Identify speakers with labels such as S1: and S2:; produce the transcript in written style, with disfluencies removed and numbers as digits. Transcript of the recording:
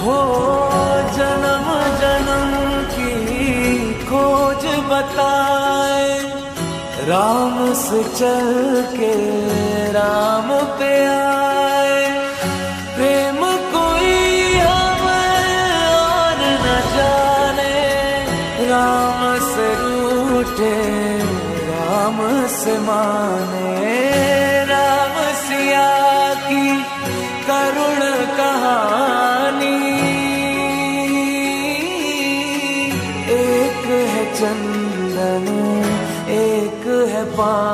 S1: हो जन्म जन्म की खोज बताए, राम से चल के राम पे आए। प्रेम कोई हमें और न जाने, राम से रूठे राम से माने। राम सिया की करुण कहानी, एक है चंदन एक है पानी।